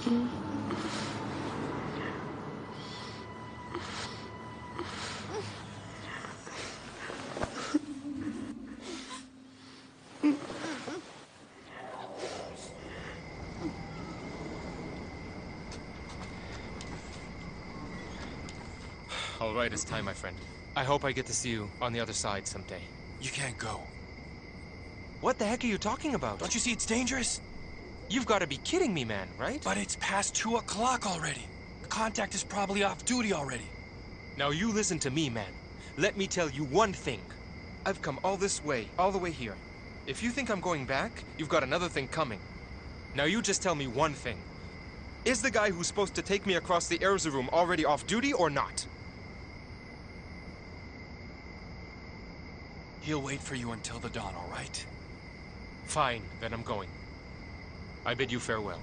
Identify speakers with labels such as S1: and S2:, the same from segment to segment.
S1: All right, it's time, my friend. I hope I get to see you on the other side someday.
S2: You can't go.
S1: What the heck are you talking about?
S2: Don't you see it's dangerous?
S1: You've got to be kidding me, man, right?
S2: But it's past 2 o'clock already. The contact is probably off duty already.
S1: Now you listen to me, man. Let me tell you one thing. I've come all this way, all the way here. If you think I'm going back, you've got another thing coming. Now you just tell me one thing. Is the guy who's supposed to take me across the Erza room already off duty or not?
S2: He'll wait for you until the dawn, all right?
S1: Fine, then I'm going. I bid you farewell.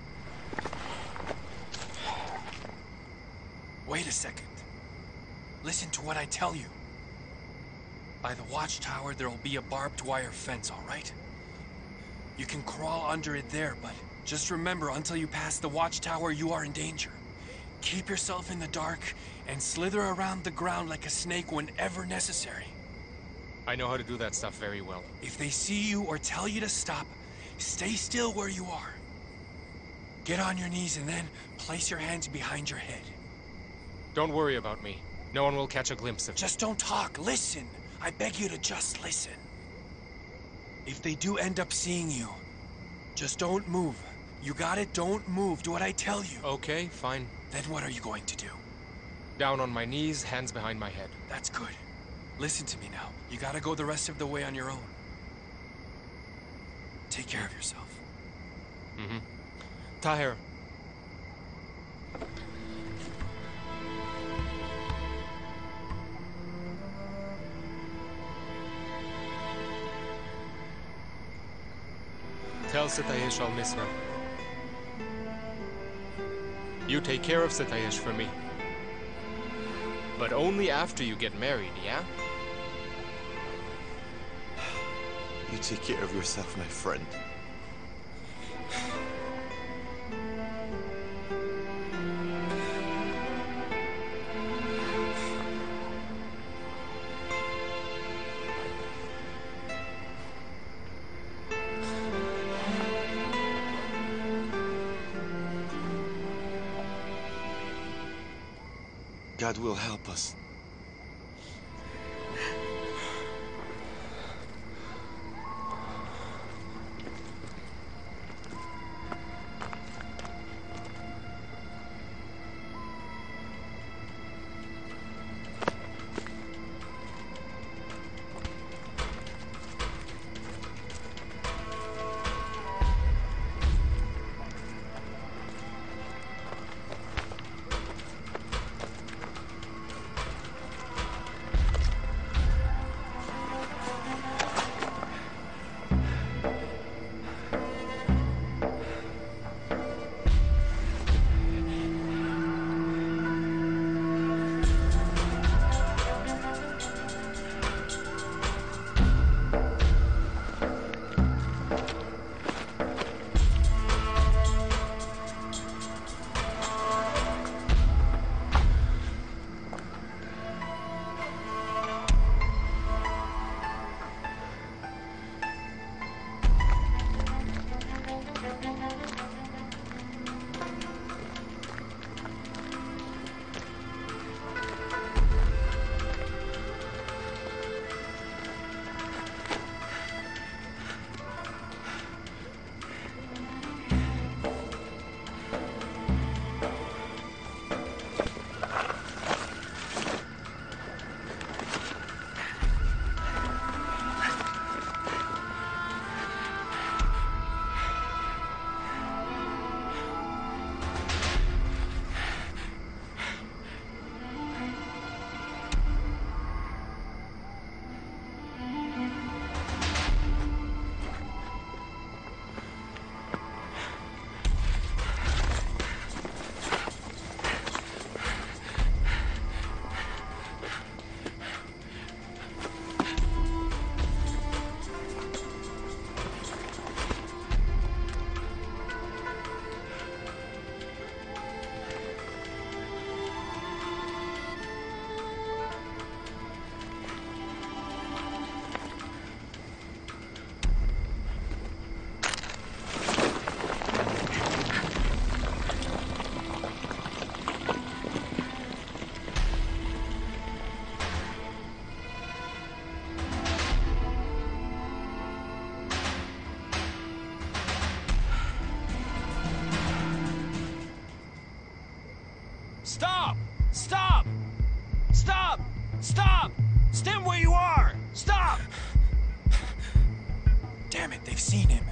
S2: Wait a second. Listen to what I tell you. By the watchtower, there'll be a barbed wire fence, all right? You can crawl under it there, but just remember, until you pass the watchtower, you are in danger. Keep yourself in the dark and slither around the ground like a snake whenever necessary.
S1: I know how to do that stuff very well.
S2: If they see you or tell you to stop, stay still where you are. Get on your knees and then place your hands behind your head.
S1: Don't worry about me. No one will catch a glimpse of me.
S2: Just don't talk. Listen. I beg you to just listen. If they do end up seeing you, just don't move. You got it? Don't move. Do what I tell you.
S1: Okay, fine.
S2: Then what are you going to do?
S1: Down on my knees, hands behind my head.
S2: That's good. Listen to me now. You gotta go the rest of the way on your own. Take care of yourself.
S1: Mm-hmm. Tahir. Tell Sitayesh I'll miss her. You take care of Sitayesh for me. But only after you get married, yeah?
S3: You take care of yourself, my friend. God will help us.
S2: Damn it, they've seen him.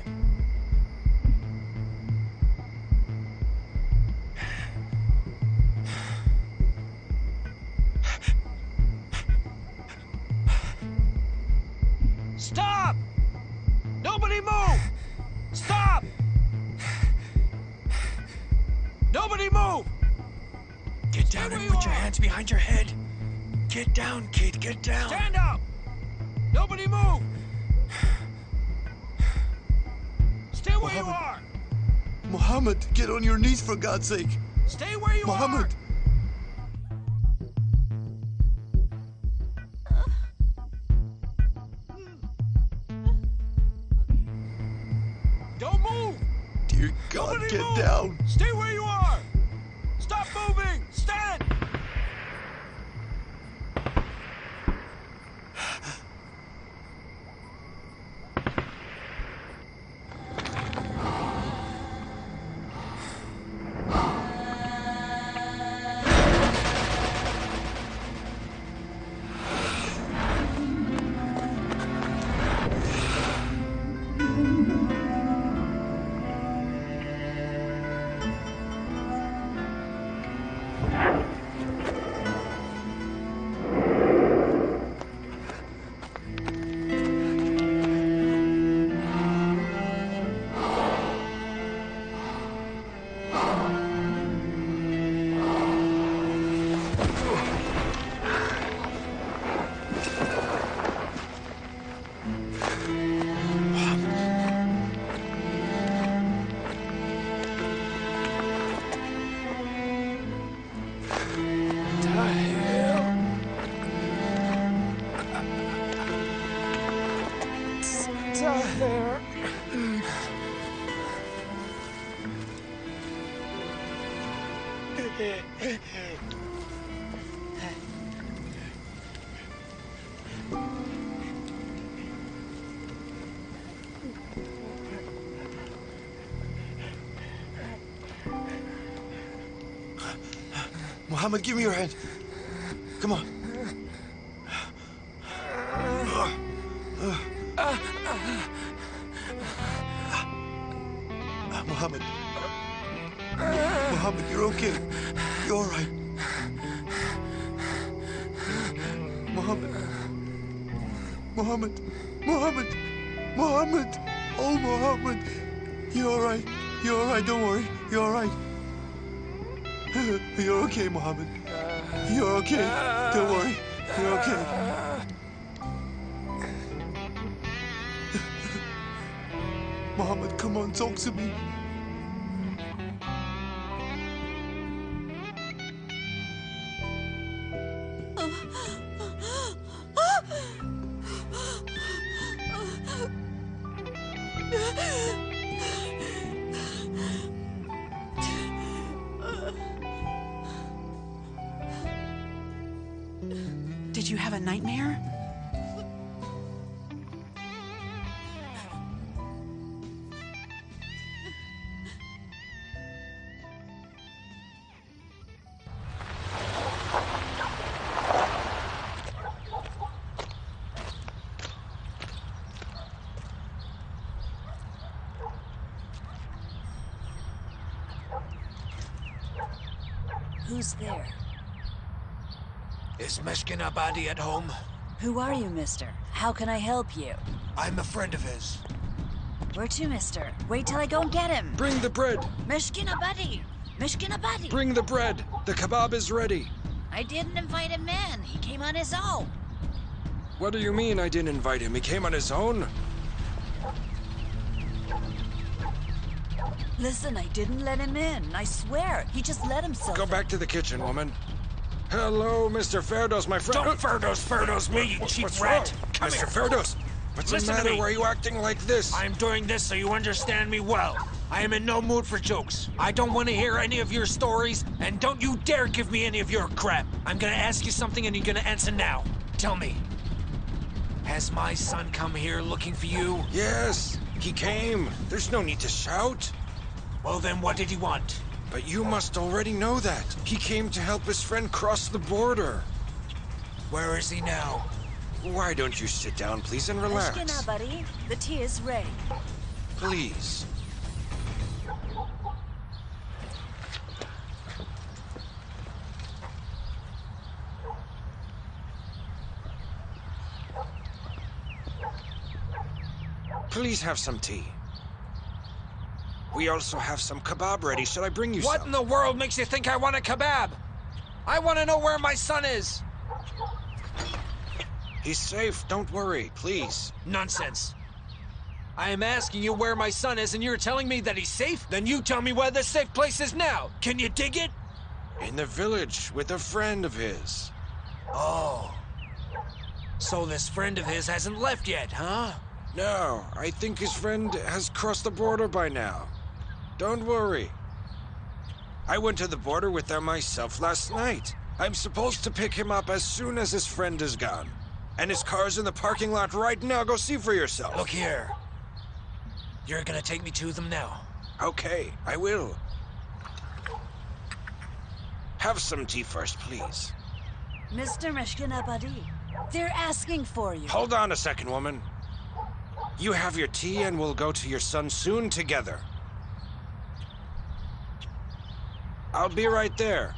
S4: Stop! Nobody move! Stop! Nobody move!
S2: Get down and put your hands behind your head. Get down, kid, get down.
S4: Stand up! Nobody move! Stay where you are!
S3: Mohammed, get on your knees for God's sake.
S4: Stay where you
S3: Mohammed.
S4: are! Don't move!
S3: Dear God,
S4: Nobody
S3: get
S4: move!
S3: down.
S4: Stay where you are! Stop moving! Stand!
S3: Mohammed, give me your hand. Come on. Mohammed. Mohammed, you're okay. You're all right. Mohammed. Mohammed. Mohammed. Mohammed. Oh, Mohammed. You're all right. You're all right. Don't worry. You're all right. You're okay, Mohammed. You're okay. Don't worry. You're okay. Mohammed, come on, talk to me.
S5: Did you have a nightmare?
S6: Who's there?
S4: Is Meshkin Abadi at home?
S6: Who are you, mister? How can I help you?
S4: I'm a friend of his.
S6: Where to, mister? Wait till I go and get him.
S7: Bring the bread!
S6: Mishkin Abadi! Mishkin Abadi!
S7: Bring the bread! The kebab is ready!
S6: I didn't invite him in. He came on his own.
S7: What do you mean I didn't invite him? He came on his own?
S6: Listen, I didn't let him in. I swear. He just let himself
S7: Go
S6: in.
S7: back to the kitchen, woman. Hello, Mr. Ferdos, my friend.
S4: Don't Ferdos me, you cheap
S7: What's
S4: rat!
S7: wrong?
S4: Come
S7: Mr.
S4: here!
S7: Ferdos, what's the
S4: Listen to
S7: matter?
S4: me.
S7: Why are you acting like this?
S4: I'm doing this so you understand me well. I am in no mood for jokes. I don't want to hear any of your stories, and don't you dare give me any of your crap. I'm gonna ask you something and you're gonna answer now. Tell me, has my son come here looking for you?
S7: Yes, he came. There's no need to shout.
S4: Well then, what did he want?
S7: But you must already know that. He came to help his friend cross the border.
S4: Where is he now?
S7: Why don't you sit down, please, and relax?
S6: Mishkina, buddy. The tea is ready.
S7: Please. Please have some tea. We also have some kebab ready. Should I bring you
S4: What
S7: some?
S4: in the world makes you think I want a kebab? I want to know where my son is.
S7: He's safe. Don't worry, please.
S4: Nonsense. I am asking you where my son is, and you're telling me that he's safe? Then you tell me where the safe place is now. Can you dig it?
S7: In the village with a friend of his.
S4: Oh. So this friend of his hasn't left yet, huh?
S7: No, I think his friend has crossed the border by now. Don't worry. I went to the border with them myself last night. I'm supposed to pick him up as soon as his friend is gone. And his car's in the parking lot right now. Go see for yourself.
S4: Look here. You're gonna take me to them now.
S7: Okay, I will. Have some tea first, please.
S6: Mr. Mishkina, buddy. They're asking for you.
S7: Hold on a second, woman. You have your tea and we'll go to your son soon together. I'll be right there.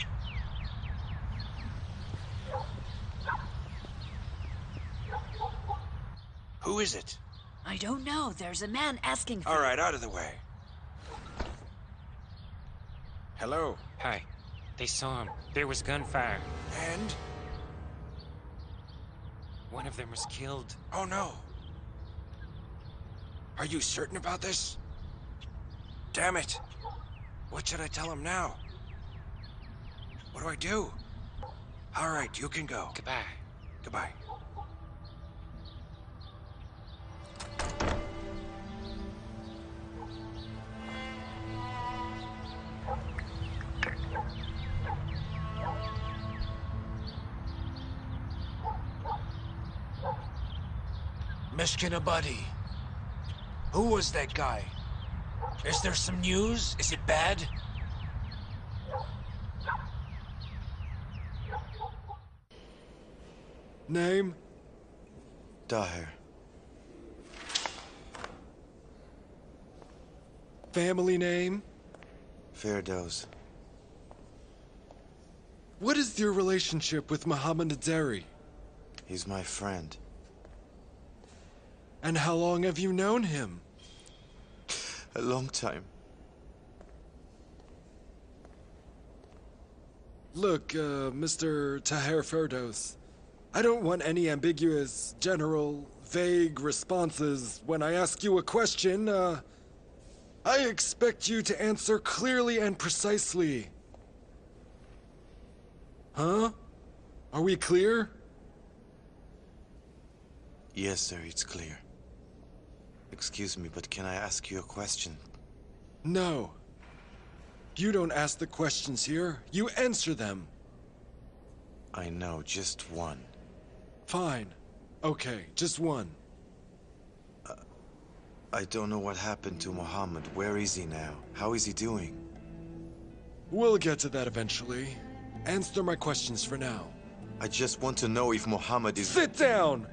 S7: Who is it?
S6: I don't know. There's a man asking for
S7: All right, out of the way. Hello.
S8: Hi. They saw him. There was gunfire.
S7: And?
S8: One of them was killed.
S7: Oh no. Are you certain about this? Damn it. What should I tell him now? What do I do? All right, you can go.
S8: Goodbye.
S7: Goodbye.
S4: Mishkina, buddy. Who was that guy? Is there some news? Is it bad?
S3: Name?
S9: Tahir.
S3: Family name?
S9: Firdaus.
S3: What is your relationship with Muhammad Naderi?
S9: He's my friend.
S3: And how long have you known him?
S9: A long time.
S3: Look, Mr. Tahir Firdaus, I don't want any ambiguous, general, vague responses when I ask you a question. I expect you to answer clearly and precisely. Huh? Are we clear?
S9: Yes, sir, it's clear. Excuse me, but can I ask you a question?
S3: No. You don't ask the questions here. You answer them.
S9: I know, just one.
S3: Fine. Okay, just one.
S9: I don't know what happened to Muhammad. Where is he now? How is he doing?
S3: We'll get to that eventually. Answer my questions for now.
S9: I just want to know if Muhammad is...
S3: Sit down!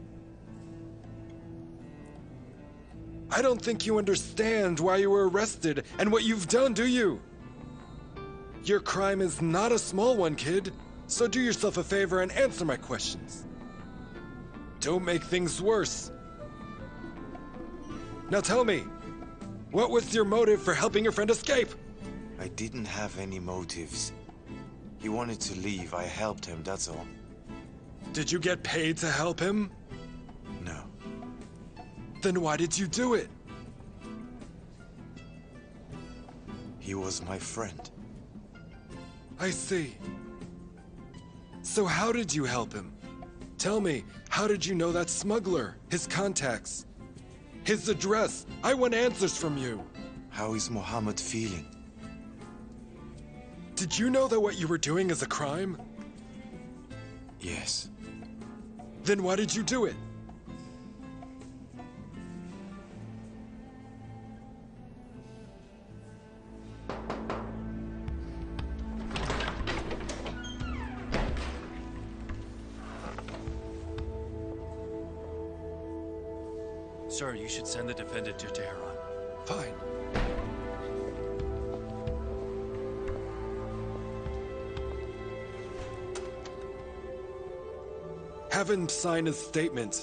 S3: I don't think you understand why you were arrested and what you've done, do you? Your crime is not a small one, kid. So do yourself a favor and answer my questions. Don't make things worse. Now tell me, what was your motive for helping your friend escape?
S9: I didn't have any motives. He wanted to leave. I helped him, that's all.
S3: Did you get paid to help him?
S9: No.
S3: Then why did you do it?
S9: He was my friend.
S3: I see. So how did you help him? Tell me, how did you know that smuggler, his contacts, his address? I want answers from you.
S9: How is Muhammad feeling?
S3: Did you know that what you were doing is a crime?
S9: Yes.
S3: Then why did you do it?
S2: Sir, you should send the defendant to Tehran.
S3: Fine. Have him sign his statement.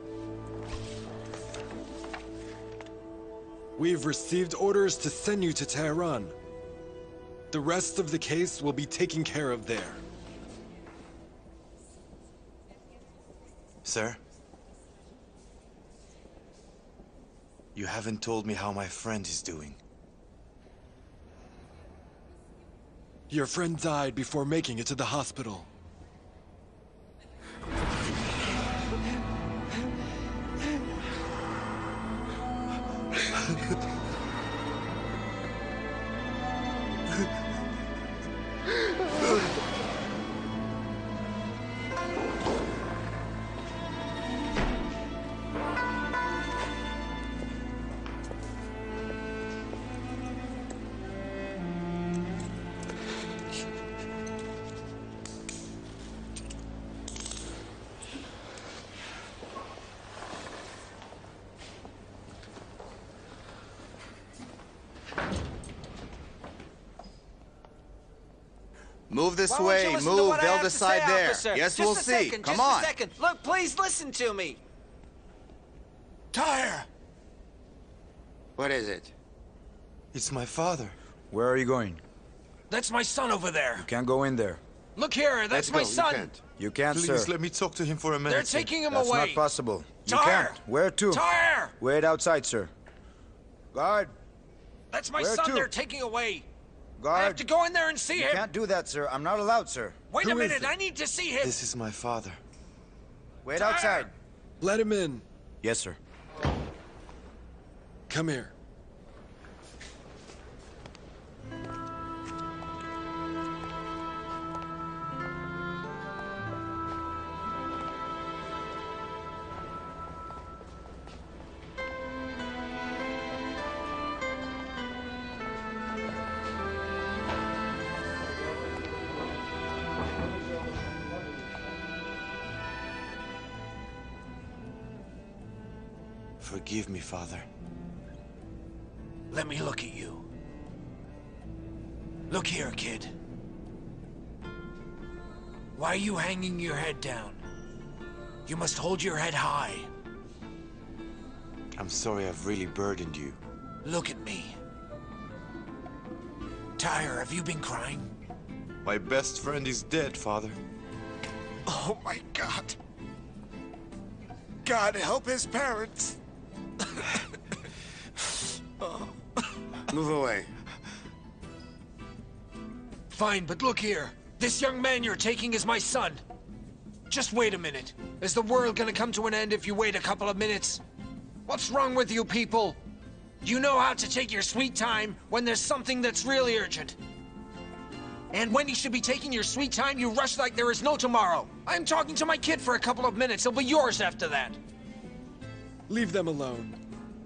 S3: We've received orders to send you to Tehran. The rest of the case will be taken care of there.
S9: Sir? You haven't told me how my friend is doing.
S3: Your friend died before making it to the hospital.
S10: Move this
S11: Why won't you
S10: way,
S11: listen to
S10: move.
S11: what I
S10: They'll
S11: have to
S10: decide
S11: say,
S10: there.
S11: officer?
S10: Yes,
S11: Just
S10: we'll
S11: a
S10: see.
S11: second,
S10: Come
S11: just
S10: on.
S11: a second. Look, please listen to me.
S7: Tyre!
S10: What is it?
S9: It's my father.
S12: Where are you going?
S4: That's my son over there.
S12: You can't go in there.
S4: Look here, that's my son.
S12: You can't,
S9: Please
S12: sir.
S9: let me talk to him for a minute.
S4: They're taking him
S12: That's
S4: away.
S12: not possible. You
S4: Tyre!
S12: can't. Where to?
S4: Tyre!
S12: Wait outside, sir. Guard!
S4: That's my
S12: Where
S4: son
S12: to?
S4: they're taking away.
S12: Guard!
S4: I have to go in there and see
S12: You
S4: him.
S12: can't do that, sir. I'm not allowed, sir.
S4: Wait a
S3: Who is
S4: minute,
S3: it?
S4: I need to see him.
S9: This is my father.
S12: Wait
S4: Tyre!
S12: outside.
S3: Let him in.
S12: Yes, sir.
S3: Come here.
S9: Forgive me, Father.
S4: Let me look at you. Look here, kid. Why are you hanging your head down? You must hold your head high.
S9: I'm sorry I've really burdened you.
S4: Look at me. Tyre, have you been crying?
S9: My best friend is dead, Father.
S7: Oh my God. God help his parents.
S10: Move away.
S4: Fine, but look here. This young man you're taking is my son. Just wait a minute. Is the world gonna come to an end if you wait a couple of minutes? What's wrong with you people? You know how to take your sweet time when there's something that's really urgent. And when you should be taking your sweet time, you rush like there is no tomorrow. I'm talking to my kid for a couple of minutes. He'll be yours after that.
S3: Leave them alone.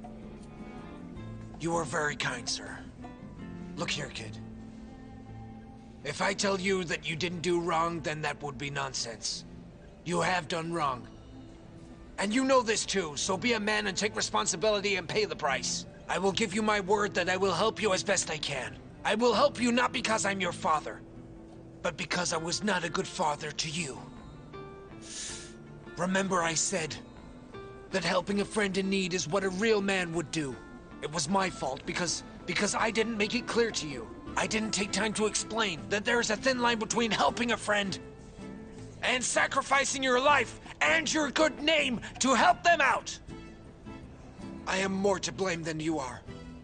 S4: You are very kind, sir. Look here, kid. If I tell you that you didn't do wrong, then that would be nonsense. You have done wrong. And you know this too, so be a man and take responsibility and pay the price. I will give you my word that I will help you as best I can. I will help you not because I'm your father, but because I was not a good father to you. Remember I said that helping a friend in need is what a real man would do. It was my fault because I didn't make it clear to you. I didn't take time to explain that there is a thin line between helping a friend and sacrificing your life and your good name to help them out. I am more to blame than you are.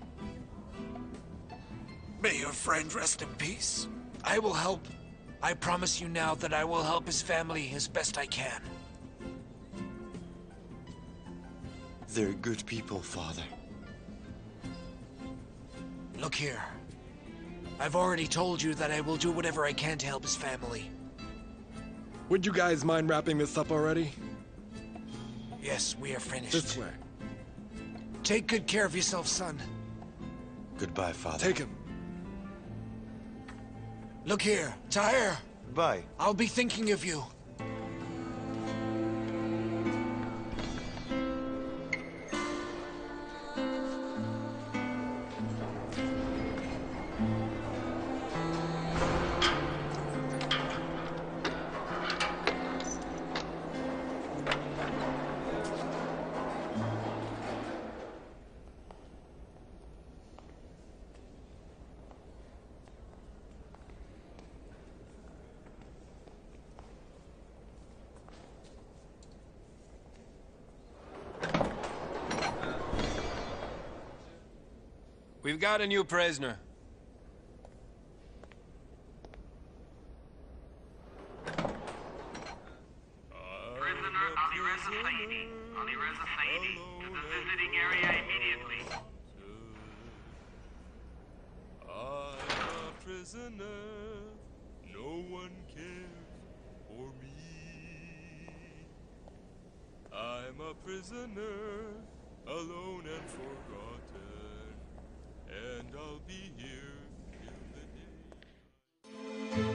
S7: May your friend rest in peace.
S4: I will help. I promise you now that I will help his family as best I can.
S9: They're good people, Father.
S4: Look here. I've already told you that I will do whatever I can to help his family.
S3: Would you guys mind wrapping this up already?
S4: Yes, we are finished.
S3: This way.
S4: Take good care of yourself, son.
S9: Goodbye, Father.
S3: Take him.
S4: Look here, Tyre.
S9: Bye.
S4: I'll be thinking of you.
S2: We've got a new prisoner.
S13: Prisoner Alireza Saidi. Alireza Saidi to the visiting area immediately.
S14: I'm a prisoner. No one cares for me. I'm a prisoner, alone and forgotten, and I'll be here till the day.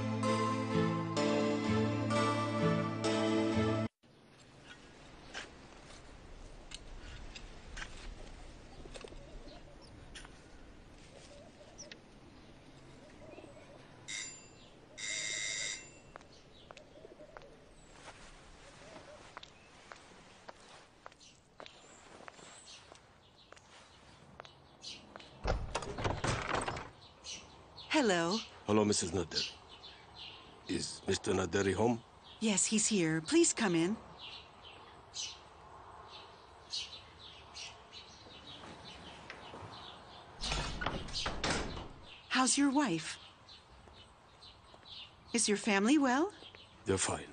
S5: Hello.
S15: Hello, Mrs. Nader. Is Mr. Naderi home?
S5: Yes, he's here. Please come in. How's your wife? Is your family well?
S15: They're fine.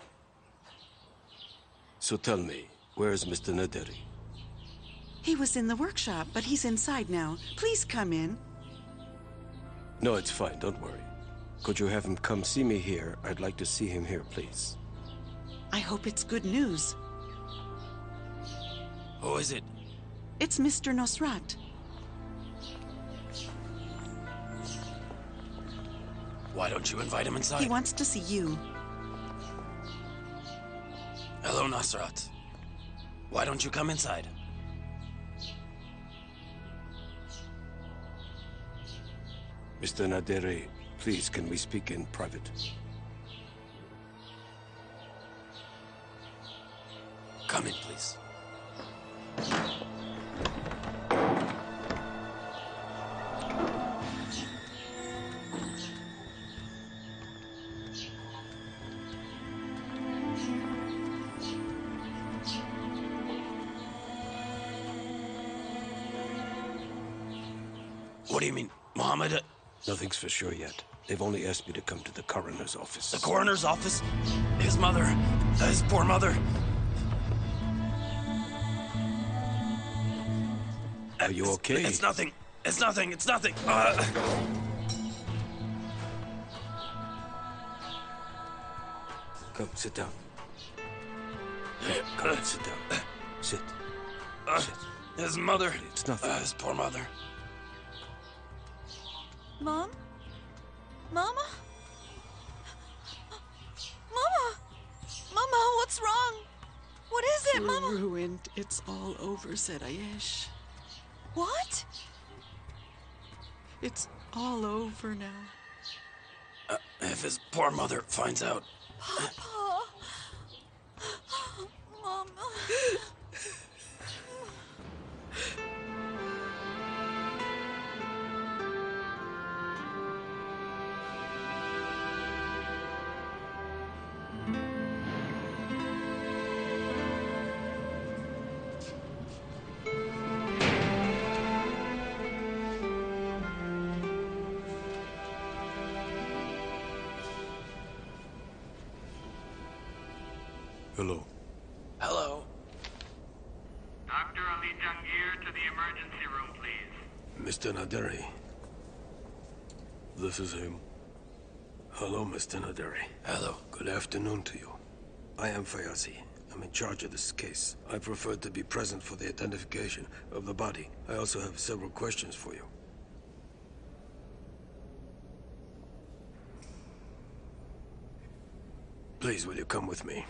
S15: So tell me, where is Mr. Naderi?
S5: He was in the workshop, but he's inside now. Please come in.
S15: No, it's fine. Don't worry. Could you have him come see me here? I'd like to see him here, please.
S5: I hope it's good news.
S2: Who is it?
S5: It's Mr. Nosrat.
S2: Why don't you invite him inside?
S5: He wants to see you.
S2: Hello, Nosrat. Why don't you come inside?
S15: Mr. Naderi, please, can we speak in private?
S2: Come in, please. What do you mean, Mohammed?
S15: Nothing's for sure yet. They've only asked me to come to the coroner's office.
S2: The coroner's office? His mother. His poor mother.
S15: Are you okay?
S2: It's nothing. It's nothing. It's nothing.
S15: Come, sit down. Come on, sit down. Sit. Sit.
S2: His mother.
S15: It's nothing.
S2: His poor mother.
S6: Mom? Mama? Mama! Mama, what's wrong? What is it, Mama?
S5: We're ruined. It's all over, said Ayesh.
S6: What?
S5: It's all over now.
S2: If his poor mother finds out.
S6: Papa. Mama.
S15: Hello.
S2: Hello.
S13: Dr. Ali Jangir to the emergency room, please.
S15: Mr. Naderi. This is him. Hello, Mr. Naderi.
S2: Hello.
S15: Good afternoon to you. I am Fayazi. I'm in charge of this case. I prefer to be present for the identification of the body. I also have several questions for you. Please, will you come with me?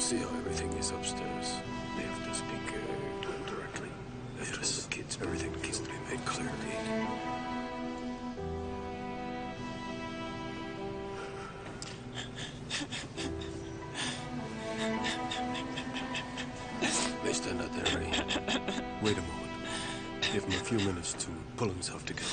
S15: see how everything is upstairs. They have to speak to him directly. They told the kids everything needs to be made clear. Mr. Naderi, wait a moment. Give him a few minutes to pull himself together.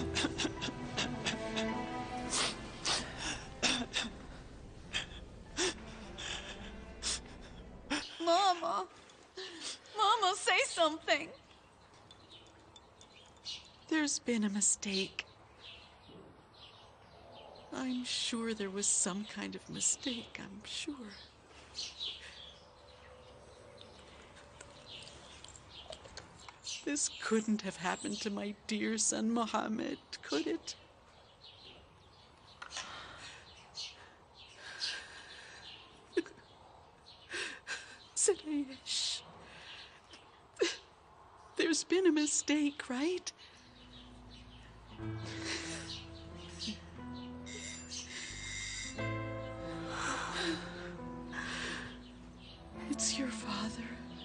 S6: Mama! Mama, say something!
S5: There's been a mistake. I'm sure there was some kind of mistake, I'm sure. This couldn't have happened to my dear son Mohammed, could it? Sarayesh. There's been a mistake, right? It's your father.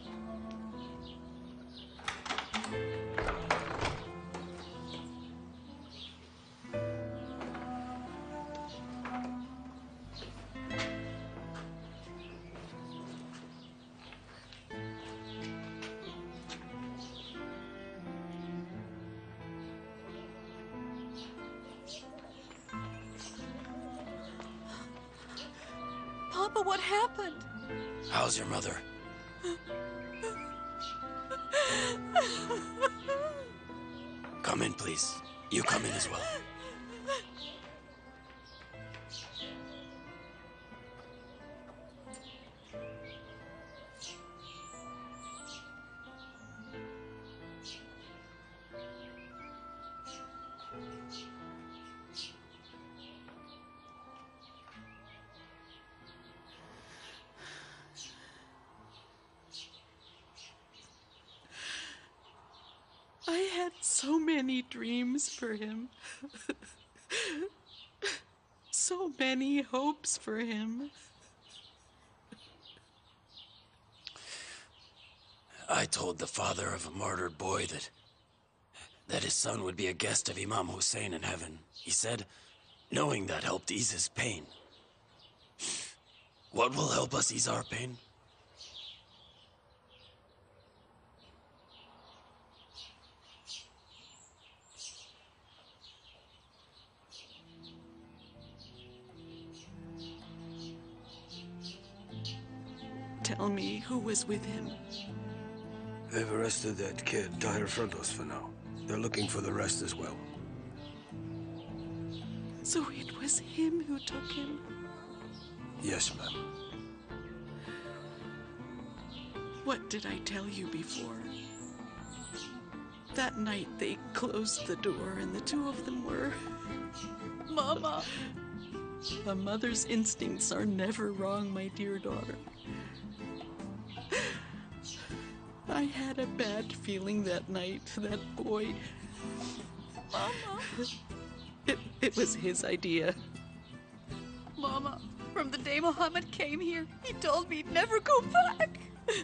S6: Papa, what happened?
S4: How's your mother? Come in, please. You come in as well.
S5: I had so many dreams for him. So many hopes for him.
S4: I told the father of a martyred boy that his son would be a guest of Imam Hussein in heaven. He said, knowing that helped ease his pain. What will help us ease our pain?
S5: Tell me who was with him.
S15: They've arrested that kid, Tahir Ferdos, for now. They're looking for the rest as well.
S5: So it was him who took him?
S15: Yes, ma'am.
S5: What did I tell you before? That night they closed the door and the two of them were...
S6: Mama!
S5: A mother's instincts are never wrong, my dear daughter. I had a bad feeling that night, that boy.
S6: Mama!
S5: It was his idea.
S6: Mama, from the day Mohammed came here, he told me he'd never go back.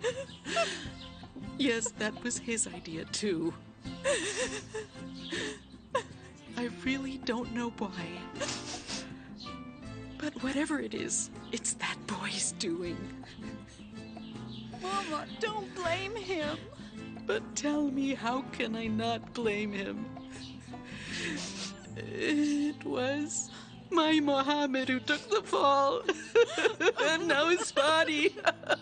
S5: Yes, that was his idea too. I really don't know why. But whatever it is, it's that boy's doing.
S6: Mama, don't blame him.
S5: But tell me, how can I not blame him? It was my Mohammed who took the fall. And now his body.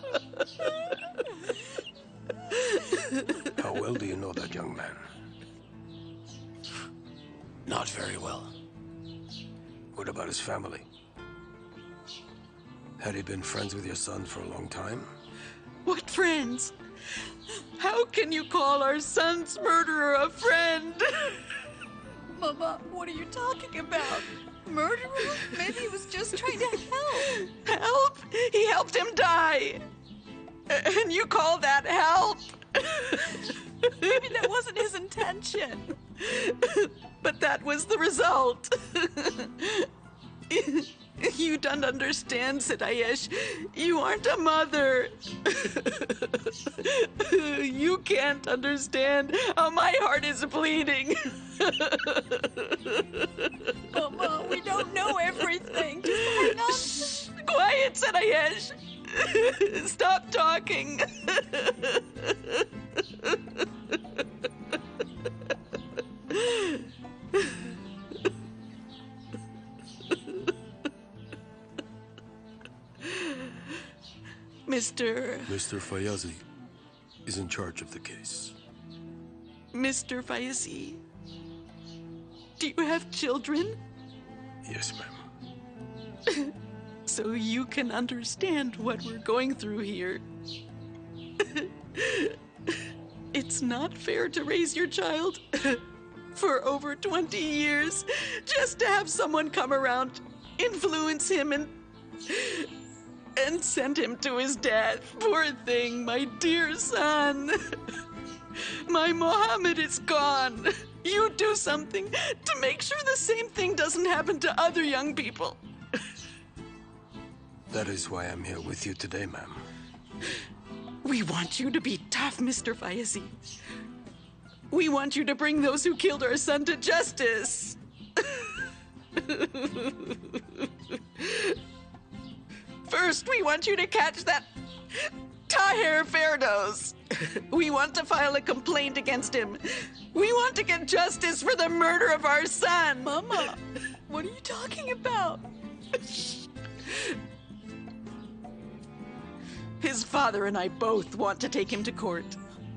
S15: How well do you know that young man?
S4: Not very well.
S15: What about his family? Had he been friends with your son for a long time?
S5: What friends? How can you call our son's murderer a friend?
S6: Mama, what are you talking about? Murderer? Maybe he was just trying to help.
S5: Help? He helped him die. And you call that help?
S6: Maybe that wasn't his intention.
S5: But that was the result. You don't understand, Sitayesh. You aren't a mother. You can't understand how my heart is bleeding.
S6: Mama, we don't know everything. Just hang on.
S5: Quiet, Sitayesh. Stop talking.
S15: Mr. Fayazi is in charge of the case.
S5: Mr. Fayazi, do you have children?
S15: Yes, ma'am.
S5: So you can understand what we're going through here. It's not fair to raise your child for over 20 years just to have someone come around, influence him, and send him to his death. Poor thing, my dear son. My Mohammed is gone. You do something to make sure the same thing doesn't happen to other young people.
S15: That is why I'm here with you today, ma'am.
S5: We want you to be tough, Mr. Fayazi. We want you to bring those who killed our son to justice. First, we want you to catch that Tahir Ferdows. We want to file a complaint against him. We want to get justice for the murder of our son.
S6: Mama, what are you talking about?
S5: His father and I both want to take him to court.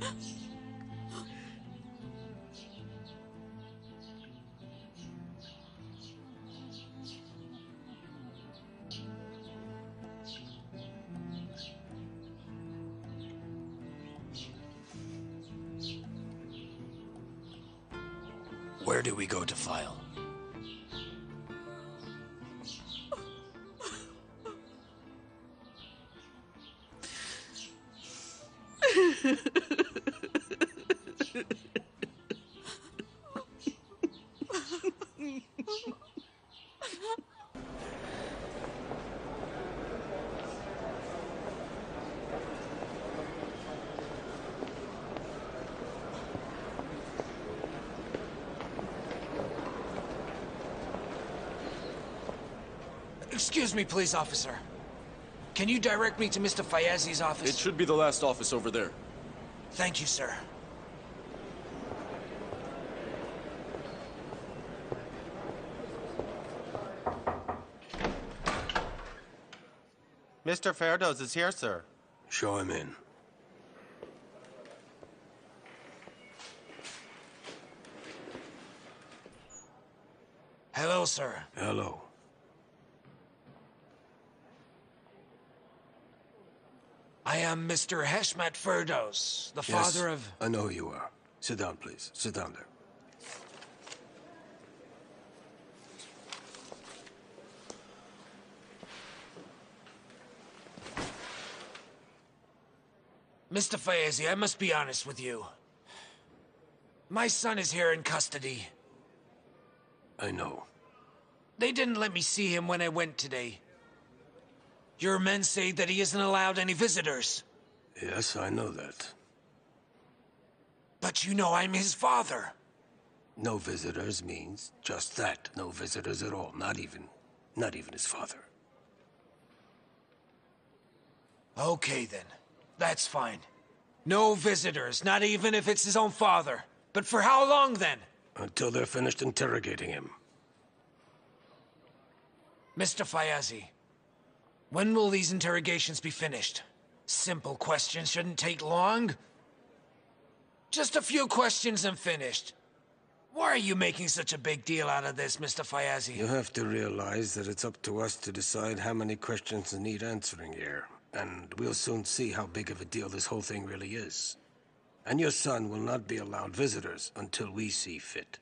S4: Where do we go to file? Excuse me, please, officer. Can you direct me to Mr. Fayazi's office?
S14: It should be the last office over there.
S4: Thank you, sir.
S16: Mr. Ferdows is here, sir.
S15: Show him in.
S4: Hello, sir.
S15: Hello.
S4: I am Mr. Heshmat Ferdows, the father of...
S15: I know who you are. Sit down, please. Sit down there.
S4: Mr. Fayazi, I must be honest with you. My son is here in custody.
S15: I know.
S4: They didn't let me see him when I went today. Your men say that he isn't allowed any visitors.
S15: Yes, I know that.
S4: But you know I'm his father.
S15: No visitors means just that. No visitors at all. Not even his father.
S4: Okay, then. That's fine. No visitors, not even if it's his own father. But for how long, then?
S15: Until they're finished interrogating him.
S4: Mr. Fayazi, when will these interrogations be finished? Simple questions shouldn't take long. Just a few questions and finished. Why are you making such a big deal out of this, Mr. Fayazi?
S15: You have to realize that it's up to us to decide how many questions need answering here. And we'll soon see how big of a deal this whole thing really is. And your son will not be allowed visitors until we see fit.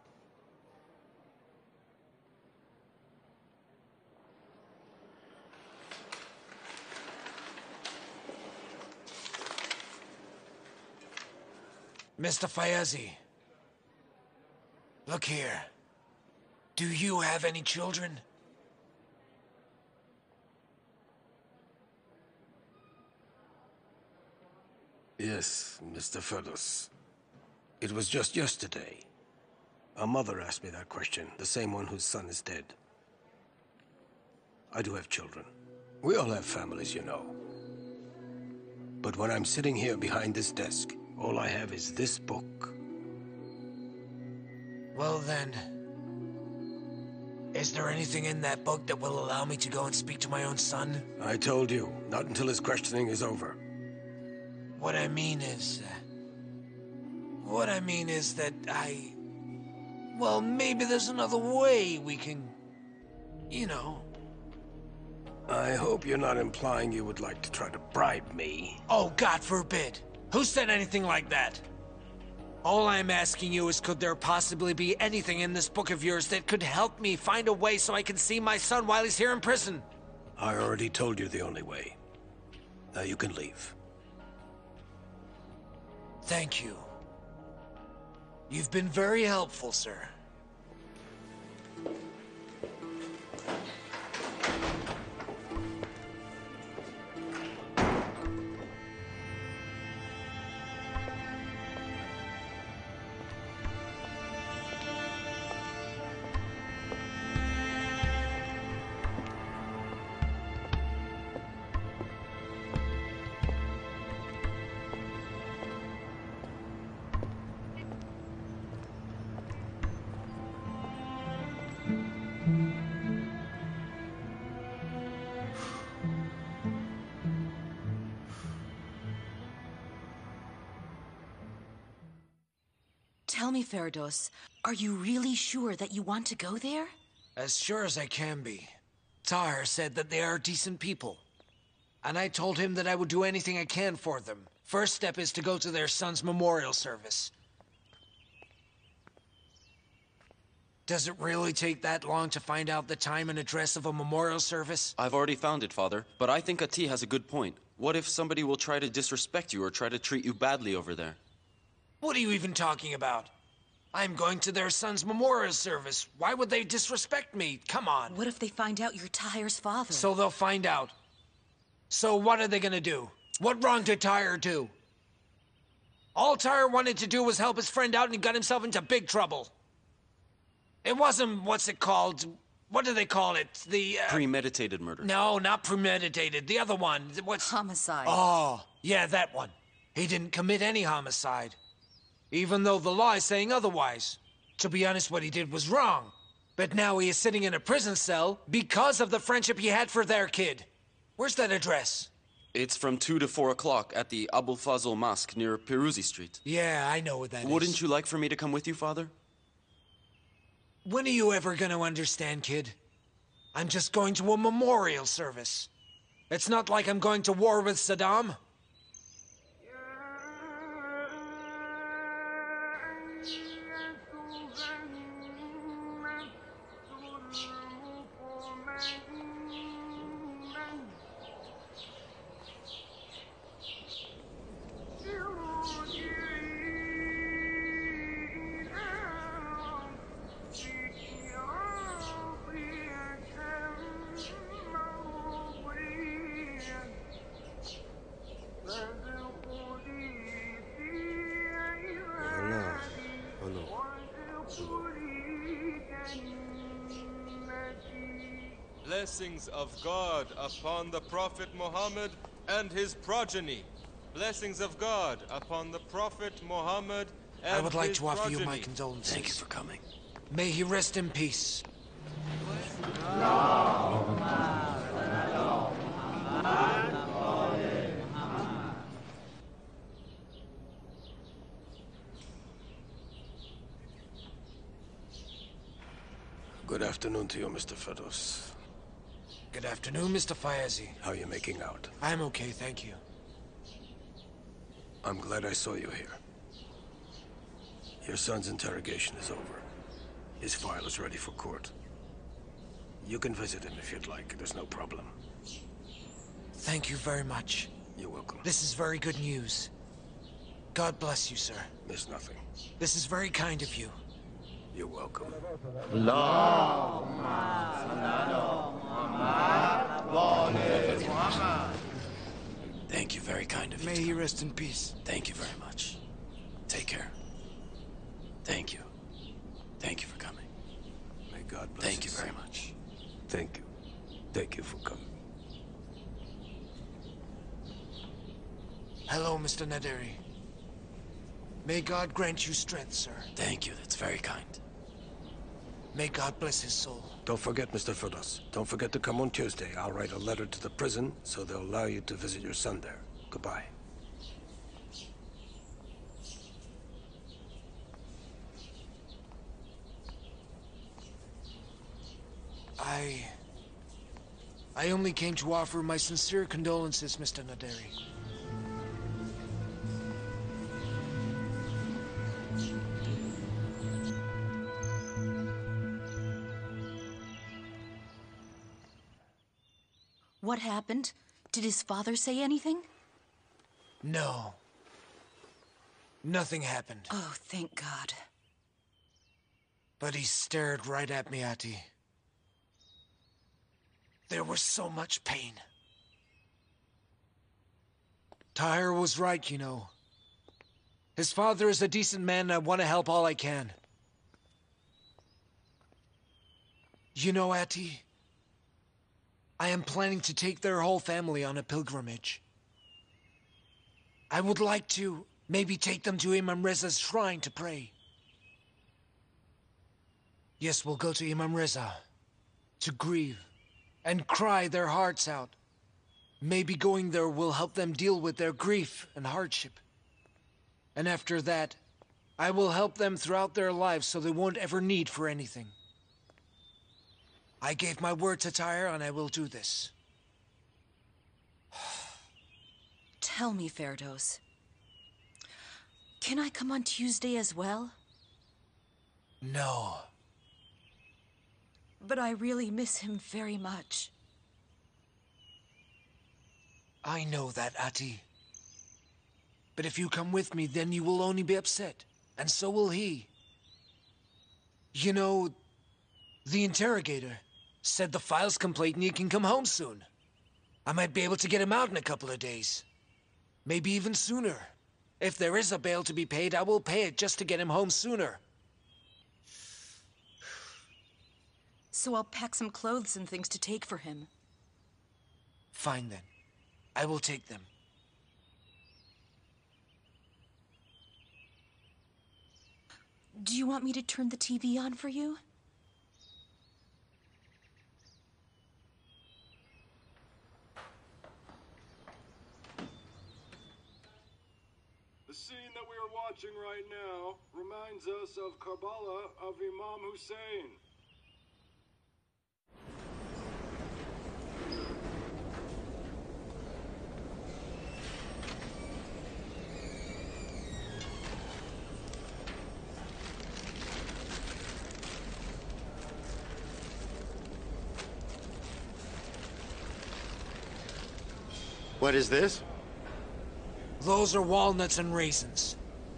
S4: Mr. Fayazi, look here. Do you have any children?
S15: Yes, Mr. Ferdos. It was just yesterday. A mother asked me that question, the same one whose son is dead. I do have children. We all have families, you know. But when I'm sitting here behind this desk, all I have is this book.
S4: Well then, is there anything in that book that will allow me to go and speak to my own son?
S15: I told you, not until his questioning is over.
S4: What I mean is that well, maybe there's another way we can, you know.
S15: I hope you're not implying you would like to try to bribe me.
S4: Oh, God forbid. Who said anything like that? All I'm asking you is, could there possibly be anything in this book of yours that could help me find a way so I can see my son while he's here in prison?
S15: I already told you the only way. Now you can leave.
S4: Thank you. You've been very helpful, sir.
S17: Tell me, Ferdos, are you really sure that you want to go there?
S4: As sure as I can be. Tahir said that they are decent people. And I told him that I would do anything I can for them. First step is to go to their son's memorial service. Does it really take that long to find out the time and address of a memorial service?
S14: I've already found it, Father, but I think Ati has a good point. What if somebody will try to disrespect you or try to treat you badly over there?
S4: What are you even talking about? I'm going to their son's memorial service. Why would they disrespect me? Come on.
S17: What if they find out you're Tahir's father?
S4: So they'll find out. So what are they gonna do? What wrong did Tahir do? All Tahir wanted to do was help his friend out and he got himself into big trouble. It wasn't, what's it called? What do they call it? The,
S14: Premeditated murder.
S4: No, not premeditated. The other one. What's...
S17: Homicide.
S4: Oh, yeah, that one. He didn't commit any homicide. Even though the law is saying otherwise. To be honest, what he did was wrong. But now he is sitting in a prison cell because of the friendship he had for their kid. Where's that address?
S14: It's from 2 to 4 o'clock at the Abul Fazl Mosque near Piruzi Street.
S4: Yeah, I know what that is.
S14: Wouldn't you like for me to come with you, Father?
S4: When are you ever gonna understand, kid? I'm just going to a memorial service. It's not like I'm going to war with Saddam.
S1: Blessings of God upon the Prophet Muhammad and his progeny. Blessings of God upon the Prophet Muhammad and his progeny.
S4: I would like to offer you my condolences.
S15: Thank you for coming.
S4: May he rest in peace.
S15: Good afternoon to you, Mr. Ferdos.
S4: Good afternoon, Mr. Fayazi.
S15: How are you making out?
S4: I'm okay, thank you.
S15: I'm glad I saw you here. Your son's interrogation is over. His file is ready for court. You can visit him if you'd like. There's no problem.
S4: Thank you very much.
S15: You're welcome.
S4: This is very good news. God bless you, sir.
S15: There's nothing.
S4: This is very kind of you.
S15: You're welcome.
S2: Thank you, very kind of you.
S4: May he rest in peace.
S2: Thank you very much. Take care. Thank you. Thank you for coming.
S15: May God bless
S2: Thank you very much.
S15: Thank you. Thank you for coming.
S4: Hello, Mr. Naderi. May God grant you strength, sir.
S2: Thank you, that's very kind.
S4: May God bless his soul.
S15: Don't forget, Mr. Ferdos. Don't forget to come on Tuesday. I'll write a letter to the prison, so they'll allow you to visit your son there. Goodbye.
S4: I only came to offer my sincere condolences, Mr. Naderi.
S17: What happened? Did his father say anything?
S4: No. Nothing happened.
S17: Oh, thank God.
S4: But he stared right at me, Ati. There was so much pain. Tahir was right, you know. His father is a decent man, and I want to help all I can. You know, Ati, I am planning to take their whole family on a pilgrimage. I would like to maybe take them to Imam Reza's shrine to pray. Yes, we'll go to Imam Reza to grieve and cry their hearts out. Maybe going there will help them deal with their grief and hardship. And after that, I will help them throughout their lives so they won't ever need for anything. I gave my word to Tahir, and I will do this.
S17: Tell me, Ferdos. Can I come on Tuesday as well?
S4: No.
S17: But I really miss him very much.
S4: I know that, Ati. But if you come with me, then you will only be upset. And so will he. You know, the interrogator said the file's complete and he can come home soon. I might be able to get him out in a couple of days. Maybe even sooner. If there is a bail to be paid, I will pay it just to get him home sooner.
S17: So I'll pack some clothes and things to take for him.
S4: Fine then. I will take them.
S17: Do you want me to turn the TV on for you?
S3: The scene that we are watching right now reminds us of Karbala of Imam Hussein.
S10: What is this?
S4: Those are walnuts and raisins.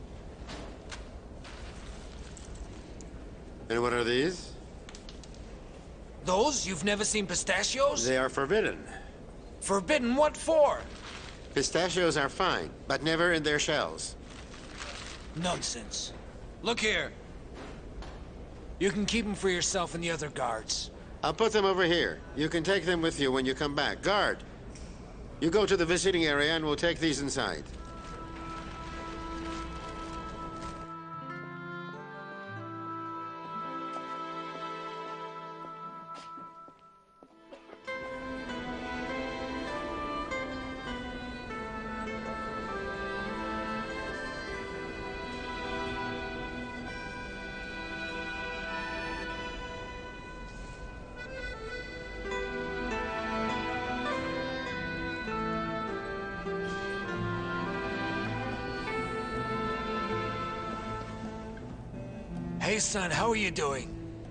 S10: And what are these?
S4: Those? You've never seen pistachios?
S10: They are forbidden.
S4: Forbidden? What for?
S10: Pistachios are fine, but never in their shells.
S4: Nonsense. Look here. You can keep them for yourself and the other guards.
S10: I'll put them over here. You can take them with you when you come back. Guard! You go to the visiting area and we'll take these inside.
S4: Hey, son, how are you doing?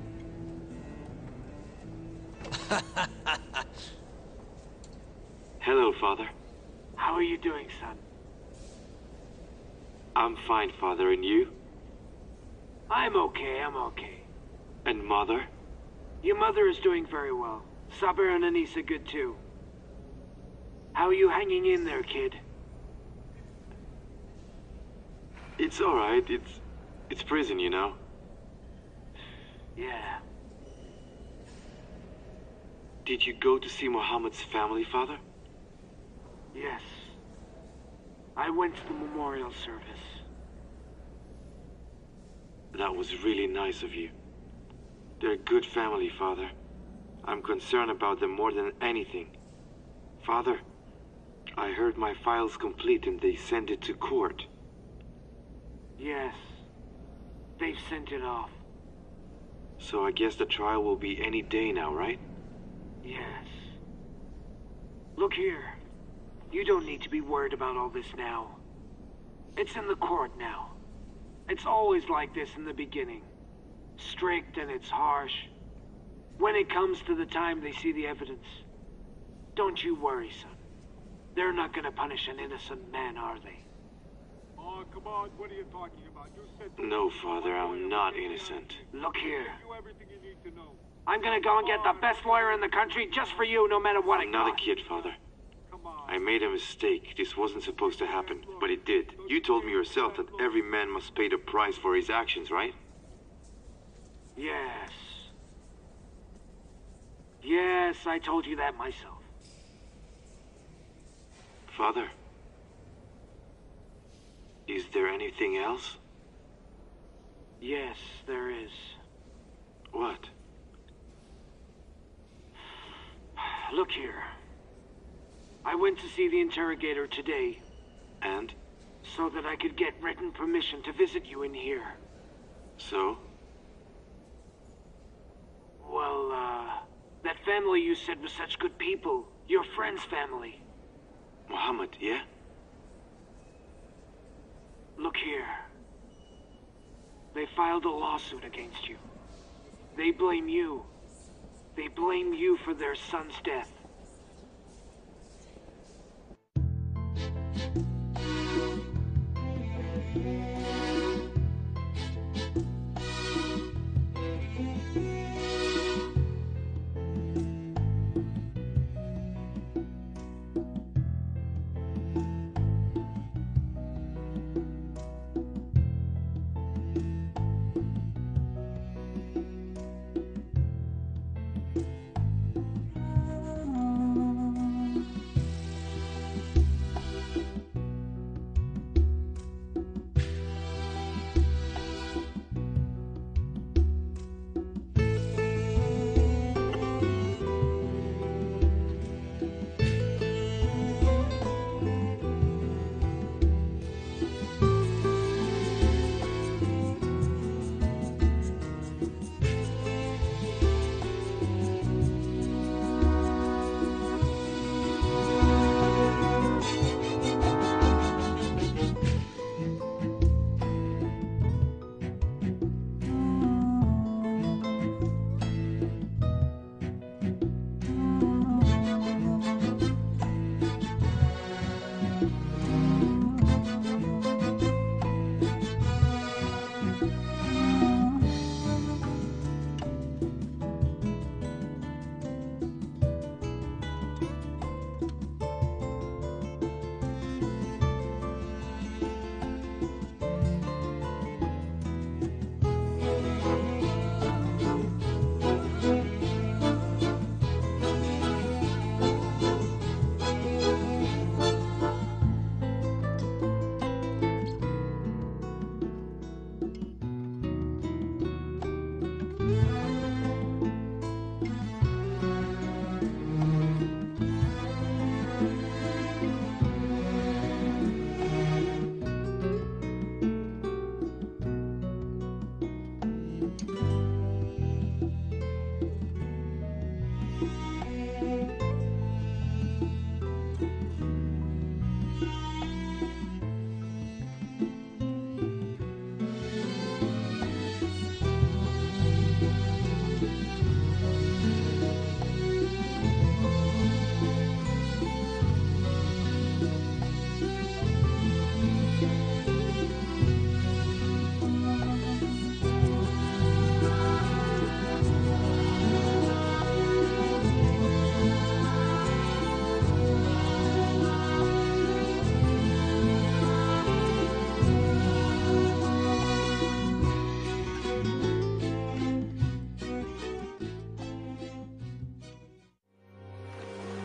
S18: Hello, Father. How are you doing, son? I'm fine, Father, and you? I'm okay. And Mother? Your mother is doing very well. Saber and Anissa good too.
S4: How are you hanging in there, kid?
S19: It's alright. It's prison, you know?
S4: Yeah.
S19: Did you go to see Muhammad's family, Father?
S4: Yes. I went to the memorial service.
S19: That was really nice of you. They're a good family, Father. I'm concerned about them more than anything. Father, I heard my file's complete and they sent it to court.
S4: Yes. They've sent it off.
S19: So I guess the trial will be any day now, right?
S4: Yes. Look here. You don't need to be worried about all this now. It's in the court now. It's always like this in the beginning. Strict and it's harsh. When it comes to the time they see the evidence, don't you worry, son. They're not gonna punish an innocent man, are they?
S20: Oh, come on, what are you talking about? You said...
S19: No, Father, I'm not innocent.
S4: Look here.
S20: You everything you need to know.
S4: I'm gonna go and get the best lawyer in the country just for you, no matter what it
S19: I'm not a
S4: costs.
S19: kid, Father. I made a mistake. This wasn't supposed to happen, but it did. You told me yourself that every man must pay the price for his actions, right?
S4: Yes. Yes, I told you that myself.
S19: Father, is there anything else?
S4: Yes, there is.
S19: What?
S4: Look here. I went to see the interrogator today.
S19: And?
S4: So that I could get written permission to visit you in here.
S19: So?
S4: Well, that family you said was such good people. Your friend's family.
S19: Muhammad, yeah?
S4: Look here. They filed a lawsuit against you. They blame you. They blame you for their son's death.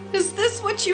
S5: Is this what you